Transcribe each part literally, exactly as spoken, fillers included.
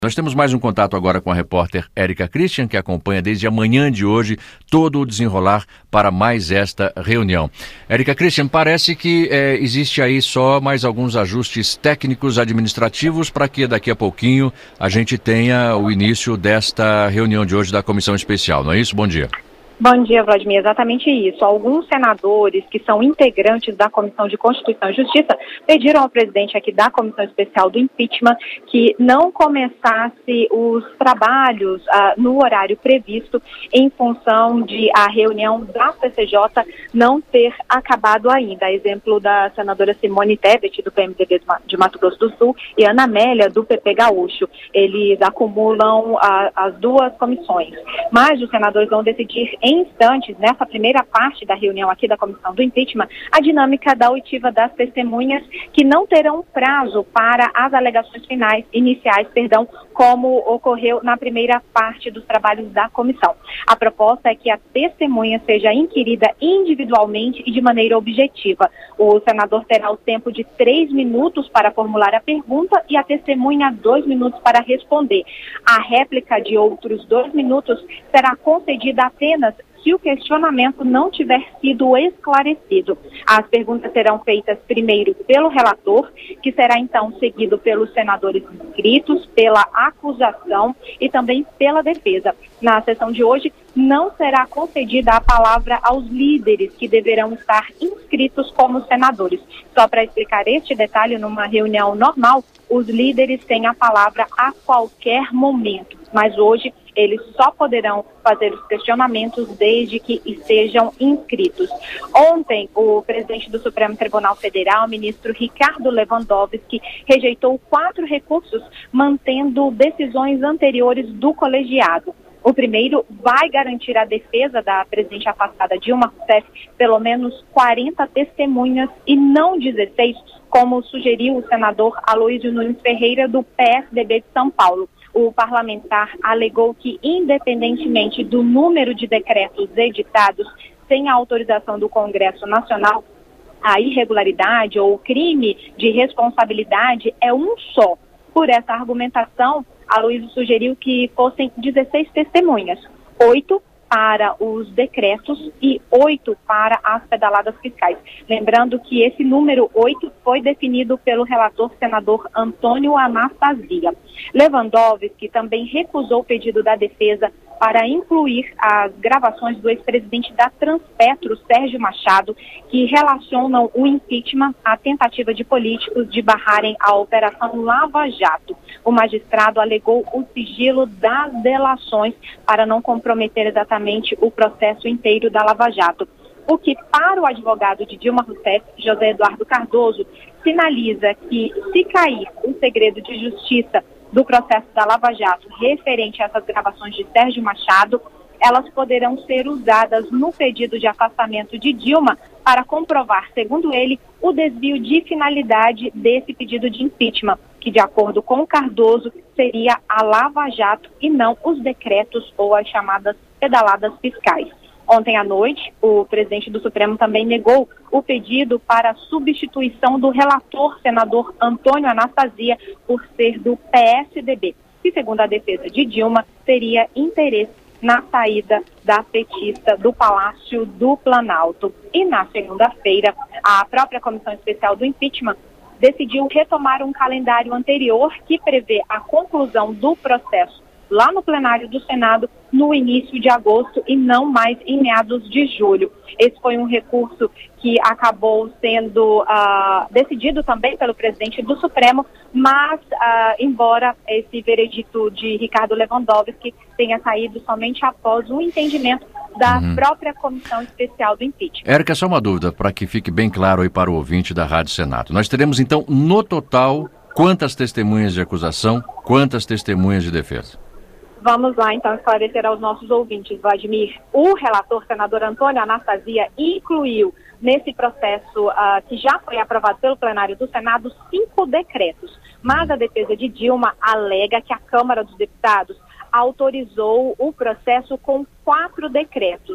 Nós temos mais um contato agora com a repórter Érica Christian, que acompanha desde a manhã de hoje todo o desenrolar para mais esta reunião. Érica Christian, parece que é, existe aí só mais alguns ajustes técnicos administrativos para que daqui a pouquinho a gente tenha o início desta reunião de hoje da Comissão Especial, não é isso? Bom dia. Bom dia, Vladimir. Exatamente isso. Alguns senadores que são integrantes da Comissão de Constituição e Justiça pediram ao presidente aqui da Comissão Especial do Impeachment que não começasse os trabalhos ah, no horário previsto em função de a reunião da C C J não ter acabado ainda. A exemplo da senadora Simone Tebet, do P M D B de Mato Grosso do Sul, e Ana Amélia, do P P Gaúcho. Eles acumulam ah, as duas comissões. Mas os senadores vão decidir em Em instantes, nessa primeira parte da reunião aqui da Comissão do Impeachment, a dinâmica da oitiva das testemunhas que não terão prazo para as alegações finais, iniciais, perdão, como ocorreu na primeira parte dos trabalhos da comissão. A proposta é que a testemunha seja inquirida individualmente e de maneira objetiva. O senador terá o tempo de três minutos para formular a pergunta e a testemunha dois minutos para responder. A réplica de outros dois minutos será concedida apenas se o questionamento não tiver sido esclarecido. As perguntas serão feitas primeiro pelo relator, que será então seguido pelos senadores inscritos, pela acusação e também pela defesa. Na sessão de hoje, não será concedida a palavra aos líderes, que deverão estar inscritos como senadores. Só para explicar este detalhe, numa reunião normal, os líderes têm a palavra a qualquer momento, mas hoje eles só poderão fazer os questionamentos desde que estejam inscritos. Ontem, o presidente do Supremo Tribunal Federal, ministro Ricardo Lewandowski, rejeitou quatro recursos, mantendo decisões anteriores do colegiado. O primeiro vai garantir a defesa da presidente afastada Dilma Rousseff pelo menos quarenta testemunhas e não dezesseis, como sugeriu o senador Aloysio Nunes Ferreira, do P S D B de São Paulo. O parlamentar alegou que, independentemente do número de decretos editados sem a autorização do Congresso Nacional, a irregularidade ou o crime de responsabilidade é um só. Por essa argumentação, Aloysio sugeriu que fossem dezesseis testemunhas, oito para os decretos e oito para as pedaladas fiscais. Lembrando que esse número oito foi definido pelo relator senador Antônio Anastasia. Lewandowski também recusou o pedido da defesa para incluir as gravações do ex-presidente da Transpetro, Sérgio Machado, que relacionam o impeachment à tentativa de políticos de barrarem a Operação Lava Jato. O magistrado alegou o sigilo das delações para não comprometer exatamente o processo inteiro da Lava Jato. O que, para o advogado de Dilma Rousseff, José Eduardo Cardoso, sinaliza que, se cair o segredo de justiça do processo da Lava Jato referente a essas gravações de Sérgio Machado, elas poderão ser usadas no pedido de afastamento de Dilma para comprovar, segundo ele, o desvio de finalidade desse pedido de impeachment, que, de acordo com Cardoso, seria a Lava Jato e não os decretos ou as chamadas pedaladas fiscais. Ontem à noite, o presidente do Supremo também negou o pedido para substituição do relator senador Antônio Anastasia por ser do P S D B, que, segundo a defesa de Dilma, teria interesse na saída da petista do Palácio do Planalto. E na segunda-feira, a própria Comissão Especial do Impeachment decidiu retomar um calendário anterior que prevê a conclusão do processo lá no plenário do Senado no início de agosto e não mais em meados de julho. Esse foi um recurso que acabou sendo uh, decidido também pelo presidente do Supremo, mas, uh, embora esse veredito de Ricardo Lewandowski tenha saído somente após o entendimento da uhum. própria Comissão Especial do Impeachment. Érica, só uma dúvida, para que fique bem claro aí para o ouvinte da Rádio Senado. Nós teremos, então, no total, quantas testemunhas de acusação, quantas testemunhas de defesa? Vamos lá, então, esclarecer aos nossos ouvintes, Vladimir. O relator, senador Antônio Anastasia, incluiu nesse processo uh, que já foi aprovado pelo plenário do Senado cinco decretos. Mas a defesa de Dilma alega que a Câmara dos Deputados autorizou o processo com quatro decretos.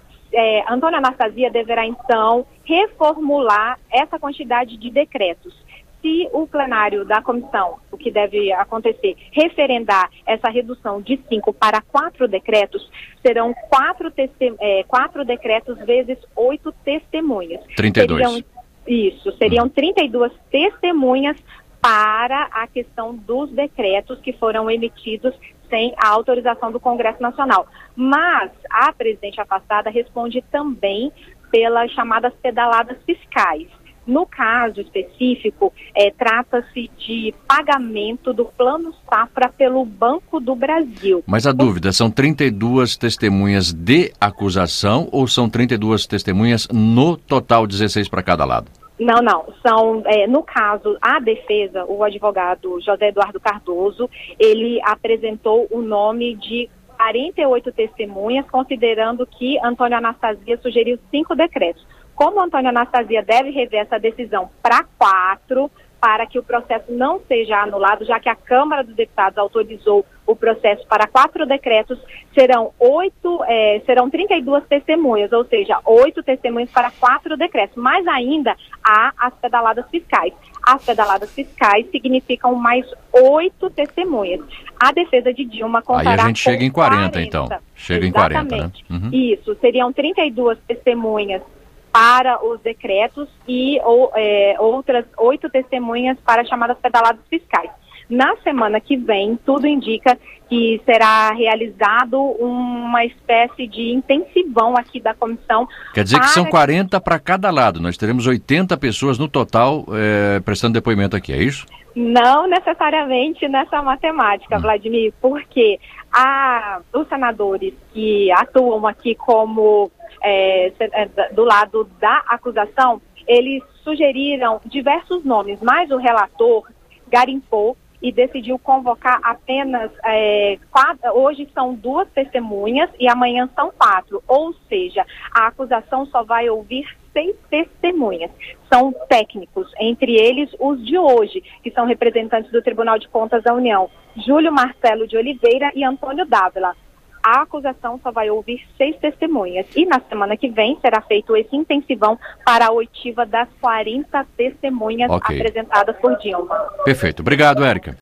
É, Antônio Anastasia deverá, então, reformular essa quantidade de decretos. se o plenário da comissão, o que deve acontecer, referendar essa redução de cinco para quatro decretos, serão quatro, é, quatro decretos vezes oito testemunhas. trinta e dois. Seriam, isso, seriam trinta e duas testemunhas para a questão dos decretos que foram emitidos sem a autorização do Congresso Nacional. Mas a presidente afastada responde também pelas chamadas pedaladas fiscais. No caso específico, é, trata-se de pagamento do Plano Safra pelo Banco do Brasil. Mas a dúvida, são trinta e duas testemunhas de acusação ou são trinta e duas testemunhas no total, dezesseis para cada lado? Não, não. São, é, no caso, a defesa, o advogado José Eduardo Cardoso, ele apresentou o nome de quarenta e oito testemunhas, considerando que Antônio Anastasia sugeriu cinco decretos. Como Antônio Anastasia deve rever essa decisão para quatro, para que o processo não seja anulado, já que a Câmara dos Deputados autorizou o processo para quatro decretos, serão oito, é, serão trinta e duas testemunhas, ou seja, oito testemunhas para quatro decretos. Mas ainda há as pedaladas fiscais. As pedaladas fiscais significam mais oito testemunhas. A defesa de Dilma contará Aí a gente chega em quarenta, quarenta. Então. Chega Exatamente. em quarenta, né? Uhum. Isso, seriam trinta e duas testemunhas para os decretos e ou, é, outras oito testemunhas para as chamadas pedaladas fiscais. Na semana que vem, tudo indica que será realizado uma espécie de intensivão aqui da comissão. Quer dizer que são quarenta para cada lado, nós teremos oitenta pessoas no total é, prestando depoimento aqui, é isso? Não necessariamente nessa matemática, hum. Vladimir, porque a, os senadores que atuam aqui como é, do lado da acusação, eles sugeriram diversos nomes, mas o relator garimpou e decidiu convocar apenas, é, quatro, hoje são duas testemunhas e amanhã são quatro, ou seja, a acusação só vai ouvir seis testemunhas. São técnicos, entre eles os de hoje, que são representantes do Tribunal de Contas da União, Júlio Marcelo de Oliveira e Antônio Dávila. A acusação só vai ouvir seis testemunhas e na semana que vem será feito esse intensivão para a oitiva das quarenta testemunhas okay. apresentadas por Dilma. Perfeito. Obrigado, Érica.